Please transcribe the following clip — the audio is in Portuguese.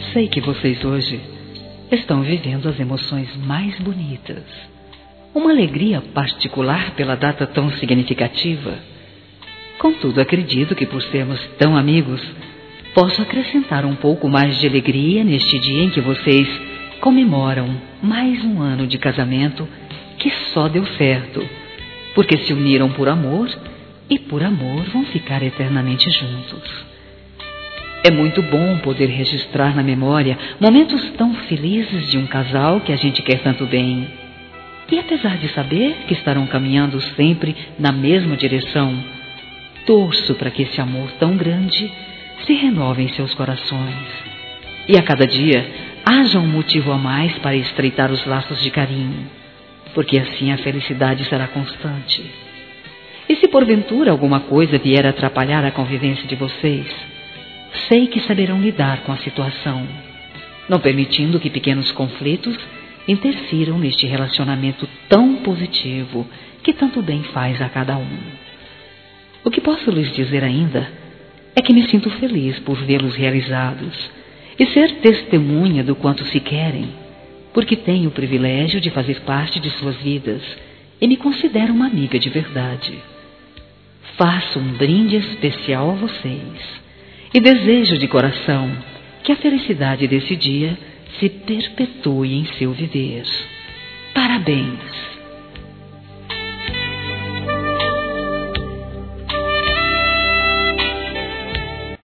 Sei que vocês hoje estão vivendo as emoções mais bonitas. Uma alegria particular pela data tão significativa. Contudo, acredito que por sermos tão amigos, posso acrescentar um pouco mais de alegria neste dia em que vocês comemoram mais um ano de casamento que só deu certo, porque se uniram por amor e por amor vão ficar eternamente juntos. É muito bom poder registrar na memória momentos tão felizes de um casal que a gente quer tanto bem. E apesar de saber que estarão caminhando sempre na mesma direção, torço para que esse amor tão grande se renove em seus corações. E a cada dia haja um motivo a mais para estreitar os laços de carinho, porque assim a felicidade será constante. E se porventura alguma coisa vier a atrapalhar a convivência de vocês, sei que saberão lidar com a situação, não permitindo que pequenos conflitos interfiram neste relacionamento tão positivo que tanto bem faz a cada um. O que posso lhes dizer ainda é que me sinto feliz por vê-los realizados e ser testemunha do quanto se querem, porque tenho o privilégio de fazer parte de suas vidas e me considero uma amiga de verdade. Faço um brinde especial a vocês e desejo de coração que a felicidade desse dia se perpetue em seu viver. Parabéns!